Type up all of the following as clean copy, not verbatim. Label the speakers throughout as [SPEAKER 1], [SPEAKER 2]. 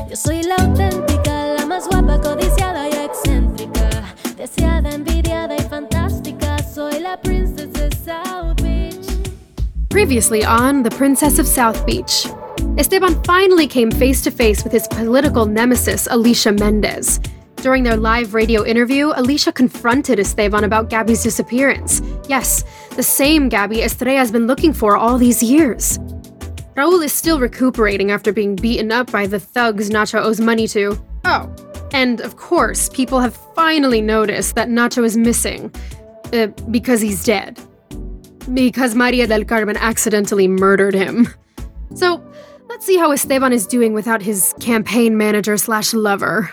[SPEAKER 1] Yo soy la auténtica, la más guapa, codiciada y excéntrica, deseada, envidiada y fantástica. Soy la princess of South Beach.
[SPEAKER 2] Previously on The Princess of South Beach, Esteban finally came face to face with his political nemesis, Alicia Mendez. During their live radio interview, Alicia confronted Esteban about Gabby's disappearance. Yes, the same Gabby Estrella has been looking for all these years. Raul is still recuperating after being beaten up by the thugs Nacho owes money to. Oh, and of course, people have finally noticed that Nacho is missing. Because he's dead. Because Maria del Carmen accidentally murdered him. So, let's see how Esteban is doing without his campaign manager/lover.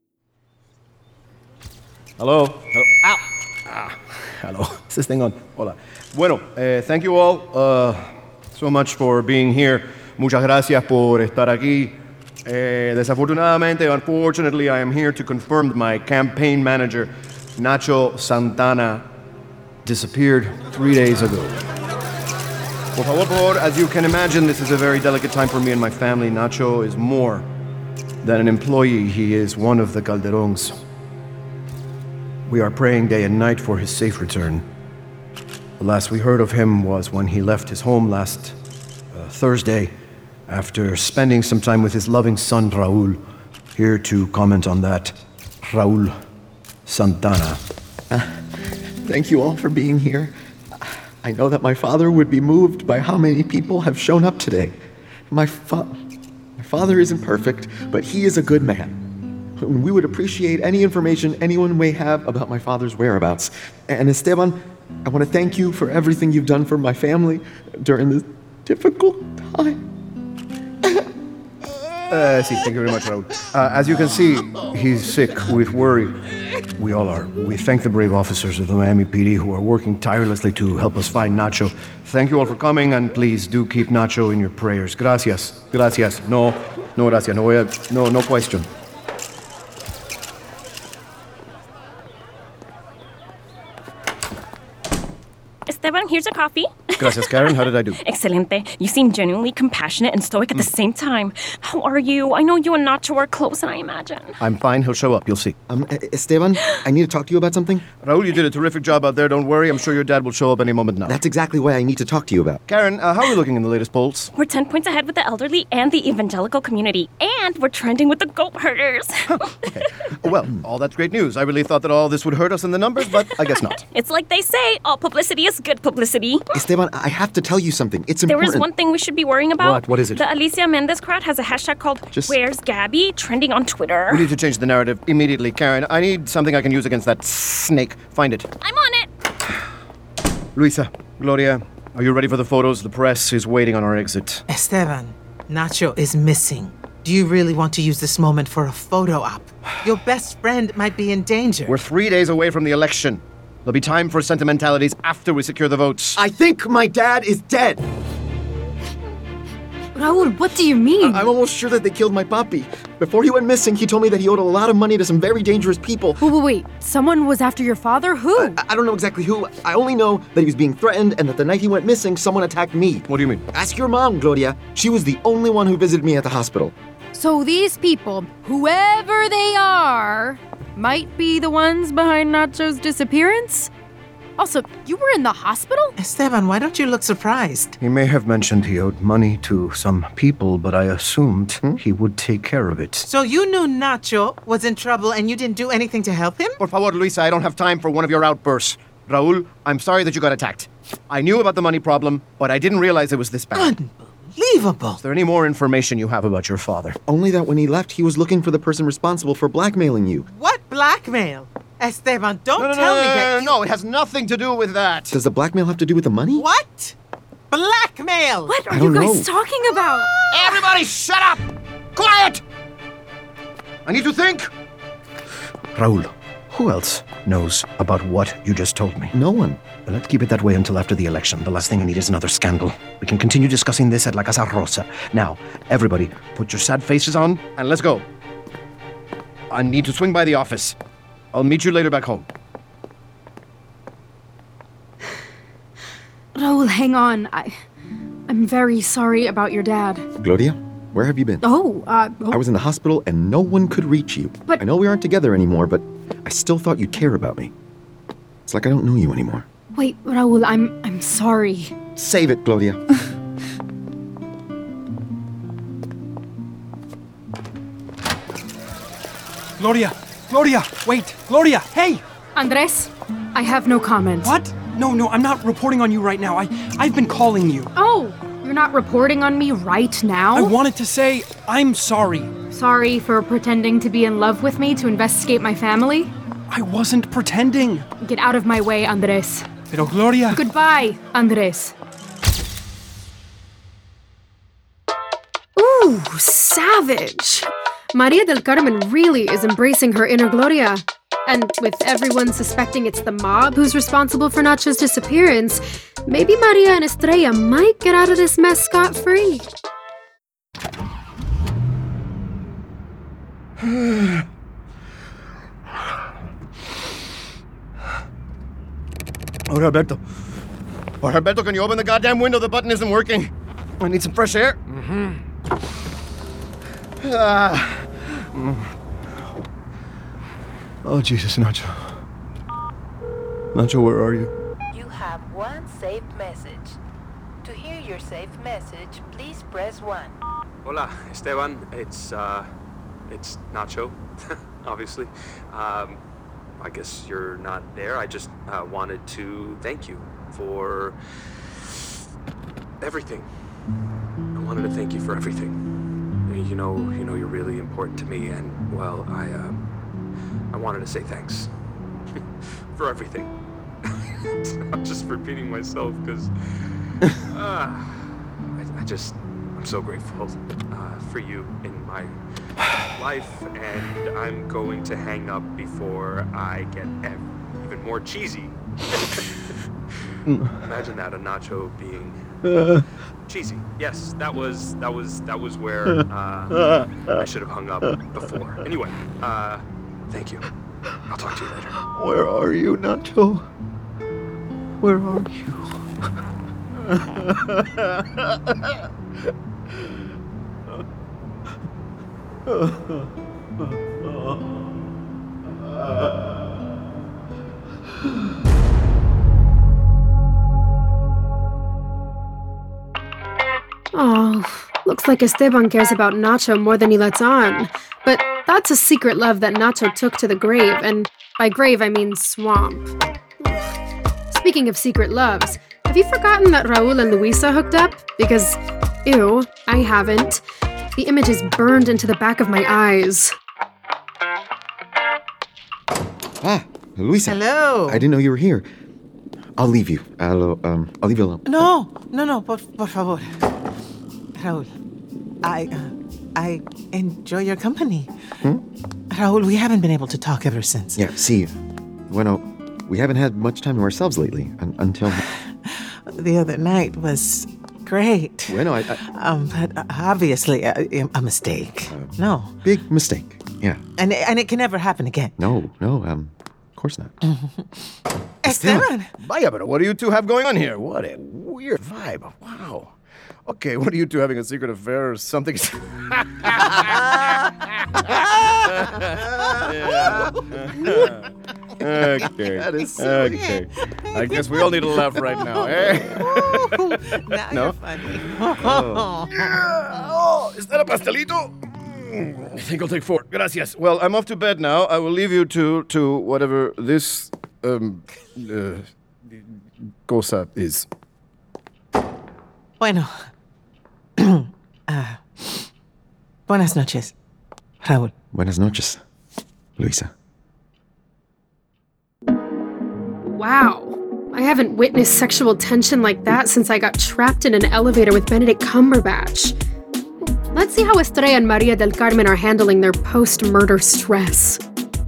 [SPEAKER 3] Hello. Ow. Hello. Is this thing on? Hola. Bueno, thank you all so much for being here. Muchas gracias por estar aquí. Desafortunadamente, unfortunately, I am here to confirm that my campaign manager, Nacho Santana, disappeared 3 days ago. Por favor, as you can imagine, this is a very delicate time for me and my family. Nacho is more than an employee. He is one of the Calderons. We are praying day and night for his safe return. The last we heard of him was when he left his home last Thursday after spending some time with his loving son, Raul. Here to comment on that, Raul Santana.
[SPEAKER 4] Thank you all for being here. I know that my father would be moved by how many people have shown up today. My father isn't perfect, but he is a good man. We would appreciate any information anyone may have about my father's whereabouts. And Esteban, I want to thank you for everything you've done for my family during this difficult time.
[SPEAKER 3] Thank you very much, Raul. As you can see, he's sick with worry. We all are. We thank the brave officers of the Miami PD who are working tirelessly to help us find Nacho. Thank you all for coming, and please do keep Nacho in your prayers. Gracias. Gracias. No gracias. No question.
[SPEAKER 5] Esteban, here's a coffee.
[SPEAKER 3] Gracias, Karen. How did I do?
[SPEAKER 5] Excelente. You seem genuinely compassionate and stoic at the same time. How are you? I know you and Nacho are close, and I imagine.
[SPEAKER 3] I'm fine. He'll show up. You'll see.
[SPEAKER 4] Esteban, I need to talk to you about something.
[SPEAKER 3] Raul, you did a terrific job out there. Don't worry. I'm sure your dad will show up any moment now.
[SPEAKER 4] That's exactly what I need to talk to you about.
[SPEAKER 3] Karen, how are we looking in the latest polls?
[SPEAKER 5] We're 10 points ahead with the elderly and the evangelical community, and we're trending with the goat herders.
[SPEAKER 3] Okay. Well, all that's great news. I really thought that all this would hurt us in the numbers, but I guess not.
[SPEAKER 5] It's like they say, all publicity is good publicity.
[SPEAKER 4] Esteban, I have to tell you something. It's important.
[SPEAKER 5] There is one thing we should be worrying about.
[SPEAKER 3] What is it?
[SPEAKER 5] The Alicia Mendez crowd has a hashtag called Where's Gabby trending on Twitter.
[SPEAKER 3] We need to change the narrative immediately, Karen. I need something I can use against that snake. Find it.
[SPEAKER 5] I'm on it.
[SPEAKER 3] Luisa, Gloria, are you ready for the photos? The press is waiting on our exit.
[SPEAKER 6] Esteban, Nacho is missing. Do you really want to use this moment for a photo op? Your best friend might be in danger.
[SPEAKER 3] We're 3 days away from the election. There'll be time for sentimentalities after we secure the votes.
[SPEAKER 4] I think my dad is dead.
[SPEAKER 2] Raul, what do you mean?
[SPEAKER 4] I'm almost sure that they killed my papi. Before he went missing, he told me that he owed a lot of money to some very dangerous people.
[SPEAKER 2] Wait. Someone was after your father? Who?
[SPEAKER 4] I don't know exactly who. I only know that he was being threatened and that the night he went missing, someone attacked me.
[SPEAKER 3] What do you mean?
[SPEAKER 4] Ask your mom, Gloria. She was the only one who visited me at the hospital.
[SPEAKER 2] So these people, whoever they are, might be the ones behind Nacho's disappearance? Also, you were in the hospital?
[SPEAKER 6] Esteban, why don't you look surprised?
[SPEAKER 3] He may have mentioned he owed money to some people, but I assumed he would take care of it.
[SPEAKER 6] So you knew Nacho was in trouble and you didn't do anything to help him?
[SPEAKER 3] Por favor, Luisa, I don't have time for one of your outbursts. Raul, I'm sorry that you got attacked. I knew about the money problem, but I didn't realize it was this bad.
[SPEAKER 6] Unbelievable.
[SPEAKER 3] Is there any more information you have about your father?
[SPEAKER 4] Only that when he left, he was looking for the person responsible for blackmailing you.
[SPEAKER 6] What blackmail? Esteban, don't tell me that
[SPEAKER 3] No, it has nothing to do with that.
[SPEAKER 4] Does the blackmail have to do with the money?
[SPEAKER 6] What? Blackmail!
[SPEAKER 2] What are you guys talking about?
[SPEAKER 3] Everybody shut up! Quiet! I need to think. Raul, who else knows about what you just told me?
[SPEAKER 4] No one.
[SPEAKER 3] Well, let's keep it that way until after the election. The last thing I need is another scandal. We can continue discussing this at La Casa Rosa. Now, everybody, put your sad faces on and let's go. I need to swing by the office. I'll meet you later back home.
[SPEAKER 2] Raul, hang on. I'm very sorry about your dad.
[SPEAKER 4] Gloria, Where have you been? I was in the hospital and no one could reach you.
[SPEAKER 2] But-
[SPEAKER 4] I know we aren't together anymore, but I still thought you'd care about me. It's like I don't know you anymore.
[SPEAKER 2] Wait, Raul, I'm sorry.
[SPEAKER 4] Save it, Gloria.
[SPEAKER 7] Gloria, wait, Gloria, hey!
[SPEAKER 2] Andres, I have no comment.
[SPEAKER 7] What? No, I'm not reporting on you right now. I've been calling you.
[SPEAKER 2] Oh, you're not reporting on me right now?
[SPEAKER 7] I wanted to say I'm sorry.
[SPEAKER 2] Sorry for pretending to be in love with me to investigate my family?
[SPEAKER 7] I wasn't pretending.
[SPEAKER 2] Get out of my way, Andres.
[SPEAKER 7] Pero Gloria...
[SPEAKER 2] Goodbye, Andres. Ooh, savage. Maria del Carmen really is embracing her inner Gloria. And with everyone suspecting it's the mob who's responsible for Nacho's disappearance, maybe Maria and Estrella might get out of this mess scot-free.
[SPEAKER 3] Jorge Alberto, can you open the goddamn window? The button isn't working. I need some fresh air. Oh, Jesus, Nacho. Nacho, where are you?
[SPEAKER 8] You have one saved message. To hear your saved message, please press 1.
[SPEAKER 9] Hola, Esteban. It's Nacho, obviously. I guess you're not there. I just wanted to thank you for everything. I wanted to thank you for everything. You know, you're really important to me, and well, I wanted to say thanks for everything. I'm just repeating myself because I'm so grateful for you in my life, and I'm going to hang up before I get even more cheesy. Imagine that, a Nacho being cheesy. Yes, that was where I should have hung up before. Anyway, thank you. I'll talk to you later.
[SPEAKER 4] Where are you, Nacho? Where are you?
[SPEAKER 2] Oh, looks like Esteban cares about Nacho more than he lets on. But that's a secret love that Nacho took to the grave, and by grave I mean swamp. Speaking of secret loves, have you forgotten that Raul and Luisa hooked up? Because, ew, I haven't. The image is burned into the back of my eyes.
[SPEAKER 4] Ah, Luisa.
[SPEAKER 6] Hello.
[SPEAKER 4] I didn't know you were here. I'll leave you. I'll leave you alone.
[SPEAKER 6] No, por favor. Raul, I enjoy your company. Raul, we haven't been able to talk ever since.
[SPEAKER 4] Yeah, see, bueno, we haven't had much time to ourselves lately, until...
[SPEAKER 6] The other night was great.
[SPEAKER 4] Bueno,
[SPEAKER 6] but obviously a mistake. No.
[SPEAKER 4] Big mistake, yeah.
[SPEAKER 6] And it can never happen again.
[SPEAKER 4] No, of course not.
[SPEAKER 6] Esteban!
[SPEAKER 3] Vaya, but what do you two have going on here? What a weird vibe. Wow. Okay, what are you two having, a secret affair or something? Okay.
[SPEAKER 4] That is silly.
[SPEAKER 3] Okay. I guess we all need a laugh right now, eh?
[SPEAKER 6] Now
[SPEAKER 3] No?
[SPEAKER 6] you're funny.
[SPEAKER 3] Oh, is that a pastelito? I think I'll take 4. Gracias. Well, I'm off to bed now. I will leave you to whatever this cosa is.
[SPEAKER 6] Bueno. Buenas noches, Raúl.
[SPEAKER 4] Buenas noches, Luisa.
[SPEAKER 2] Wow. I haven't witnessed sexual tension like that since I got trapped in an elevator with Benedict Cumberbatch. Let's see how Estrella and Maria del Carmen are handling their post-murder stress.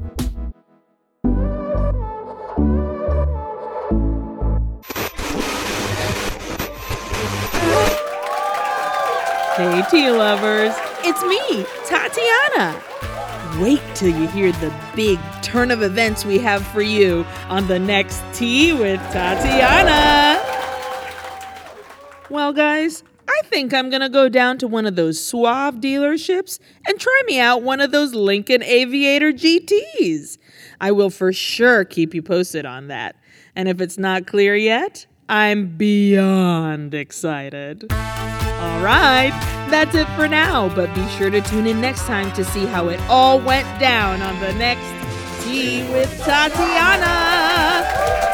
[SPEAKER 10] Hey, tea lovers. It's me, Tatiana. Wait till you hear the big turn of events we have for you on the next Tea with Tatiana. Well, guys, I think I'm gonna go down to one of those Suave dealerships and try me out one of those Lincoln Aviator GTs. I will for sure keep you posted on that. And if it's not clear yet, I'm beyond excited. All right, that's it for now, but be sure to tune in next time to see how it all went down on the next Tea with Tatiana.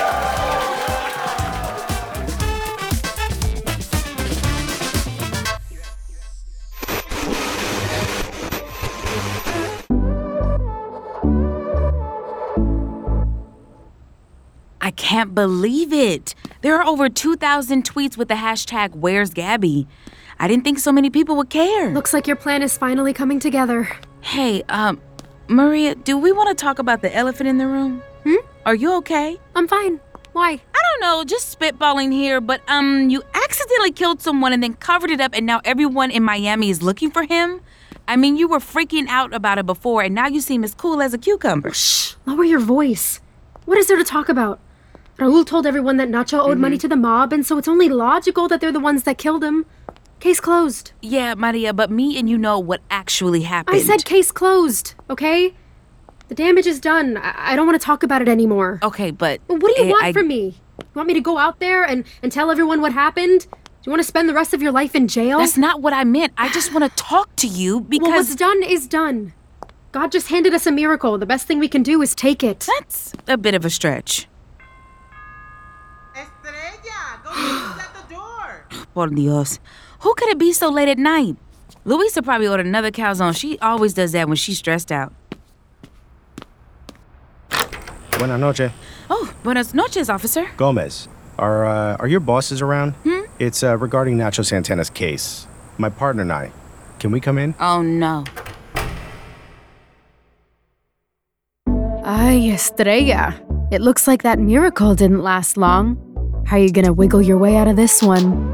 [SPEAKER 11] I can't believe it. There are over 2,000 tweets with the hashtag Where's Gabby. I didn't think so many people would care.
[SPEAKER 2] Looks like your plan is finally coming together.
[SPEAKER 11] Hey, Maria, do we want to talk about the elephant in the room? Are you okay?
[SPEAKER 2] I'm fine. Why?
[SPEAKER 11] I don't know, just spitballing here, but you accidentally killed someone and then covered it up and now everyone in Miami is looking for him? I mean, you were freaking out about it before and now you seem as cool as a cucumber.
[SPEAKER 2] Shh, lower your voice. What is there to talk about? Raul told everyone that Nacho owed money to the mob, and so it's only logical that they're the ones that killed him. Case closed.
[SPEAKER 11] Yeah, Maria, but me and you know what actually happened.
[SPEAKER 2] I said case closed, okay? The damage is done. I don't want to talk about it anymore.
[SPEAKER 11] Okay, but...
[SPEAKER 2] What do you want from me? You want me to go out there and tell everyone what happened? Do you want to spend the rest of your life in jail?
[SPEAKER 11] That's not what I meant. I just want to talk to you because...
[SPEAKER 2] Well, what's done is done. God just handed us a miracle. The best thing we can do is take it.
[SPEAKER 11] That's a bit of a stretch.
[SPEAKER 6] Estrella, go at the door.
[SPEAKER 11] Por Dios. Who could it be so late at night? Luisa probably ordered another calzone. She always does that when she's stressed out.
[SPEAKER 12] Buenas noches.
[SPEAKER 11] Oh, buenas noches, officer.
[SPEAKER 12] Gomez, are your bosses around? It's regarding Nacho Santana's case. My partner and I. Can we come in?
[SPEAKER 11] Oh, no.
[SPEAKER 2] Ay, Estrella. It looks like that miracle didn't last long. How are you gonna wiggle your way out of this one?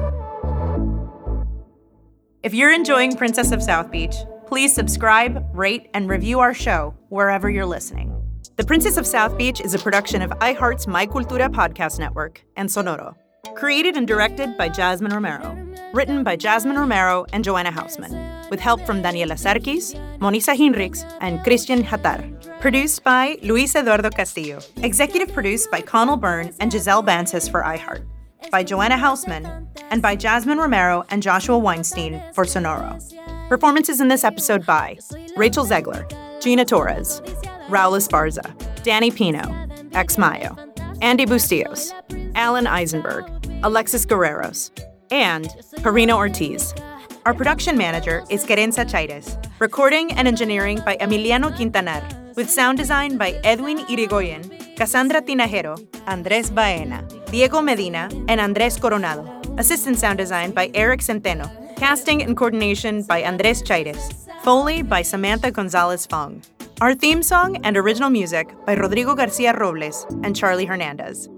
[SPEAKER 13] If you're enjoying Princess of South Beach, please subscribe, rate, and review our show wherever you're listening. The Princess of South Beach is a production of iHeart's My Cultura podcast network and Sonoro. Created and directed by Jasmine Romero. Written by Jasmine Romero and Joanna Hausman. With help from Daniela Sarkis, Monisa Hinrichs, and Christian Hatar. Produced by Luis Eduardo Castillo. Executive produced by Connell Byrne and Giselle Bances for iHeart. By Joanna Hausman. And by Jasmine Romero and Joshua Weinstein for Sonoro. Performances in this episode by Rachel Zegler, Gina Torres, Raul Esparza, Danny Pino, Ex Mayo, Andy Bustillos, Alan Eisenberg, Alexis Guerreros, and Karina Ortiz. Our production manager is Querenza Chaires. Recording and engineering by Emiliano Quintanar. With sound design by Edwin Irigoyen, Cassandra Tinajero, Andres Baena, Diego Medina, and Andres Coronado. Assistant sound design by Eric Centeno. Casting and coordination by Andres Chaires. Foley by Samantha Gonzalez Fong. Our theme song and original music by Rodrigo Garcia Robles and Charlie Hernandez.